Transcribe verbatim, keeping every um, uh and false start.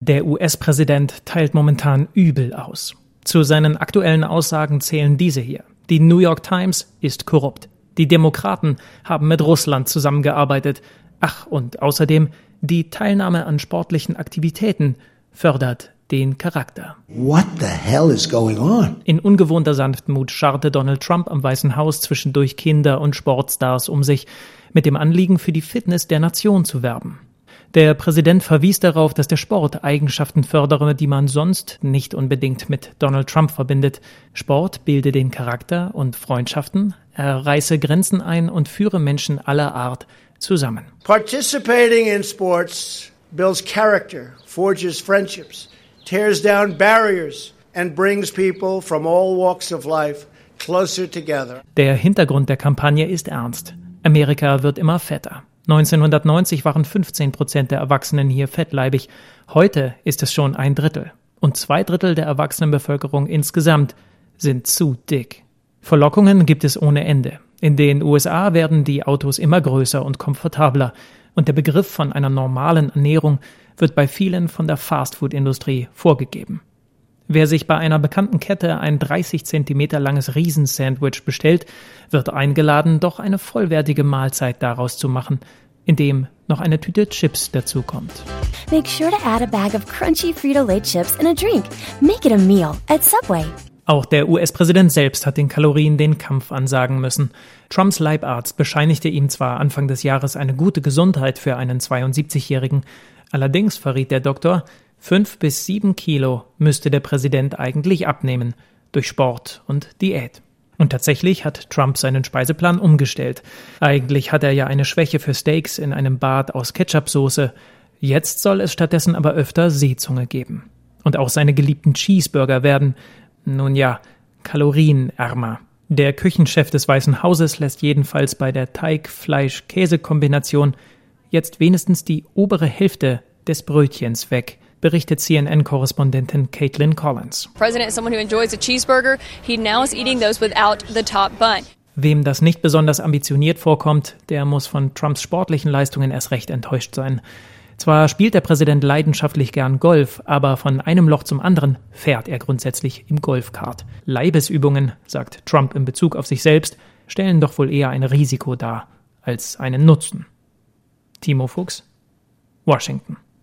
Der U S-Präsident teilt momentan übel aus. Zu seinen aktuellen Aussagen zählen diese hier. Die New York Times ist korrupt. Die Demokraten haben mit Russland zusammengearbeitet. Ach, und außerdem, die Teilnahme an sportlichen Aktivitäten fördert den Charakter. What the hell is going on? In ungewohnter Sanftmut scharrte Donald Trump am Weißen Haus zwischendurch Kinder und Sportstars um sich, mit dem Anliegen, für die Fitness der Nation zu werben. Der Präsident verwies darauf, dass der Sport Eigenschaften fördere, die man sonst nicht unbedingt mit Donald Trump verbindet. Sport bilde den Charakter und Freundschaften, er reiße Grenzen ein und führe Menschen aller Art zusammen. Participating in sports builds character, forges friendships, tears down barriers and brings people from all walks of life closer together. Der Hintergrund der Kampagne ist ernst. Amerika wird immer fetter. neunzehnhundertneunzig waren fünfzehn Prozent der Erwachsenen hier fettleibig. Heute ist es schon ein Drittel. Und zwei Drittel der Erwachsenenbevölkerung insgesamt sind zu dick. Verlockungen gibt es ohne Ende. In den U S A werden die Autos immer größer und komfortabler. Und der Begriff von einer normalen Ernährung wird bei vielen von der Fastfood-Industrie vorgegeben. Wer sich bei einer bekannten Kette ein dreißig Zentimeter langes Riesensandwich bestellt, wird eingeladen, doch eine vollwertige Mahlzeit daraus zu machen, indem noch eine Tüte Chips dazukommt. Make sure to add a bag of crunchy Frito-Lay chips and a drink. Make it a meal at Subway. Auch der U S-Präsident selbst hat den Kalorien den Kampf ansagen müssen. Trumps Leibarzt bescheinigte ihm zwar Anfang des Jahres eine gute Gesundheit für einen zweiundsiebzigjährigen, allerdings verriet der Doktor, Fünf bis sieben Kilo müsste der Präsident eigentlich abnehmen, durch Sport und Diät. Und tatsächlich hat Trump seinen Speiseplan umgestellt. Eigentlich hat er ja eine Schwäche für Steaks in einem Bad aus Ketchupsoße. Jetzt soll es stattdessen aber öfter Seezunge geben. Und auch seine geliebten Cheeseburger werden, nun ja, kalorienärmer. Der Küchenchef des Weißen Hauses lässt jedenfalls bei der Teig-Fleisch-Käse-Kombination jetzt wenigstens die obere Hälfte des Brötchens weg, berichtet C N N-Korrespondentin Caitlin Collins. President is someone who enjoys a cheeseburger. He now is eating those without the top bun. Wem das nicht besonders ambitioniert vorkommt, der muss von Trumps sportlichen Leistungen erst recht enttäuscht sein. Zwar spielt der Präsident leidenschaftlich gern Golf, aber von einem Loch zum anderen fährt er grundsätzlich im Golfkart. Leibesübungen, sagt Trump in Bezug auf sich selbst, stellen doch wohl eher ein Risiko dar als einen Nutzen. Timo Fuchs, Washington.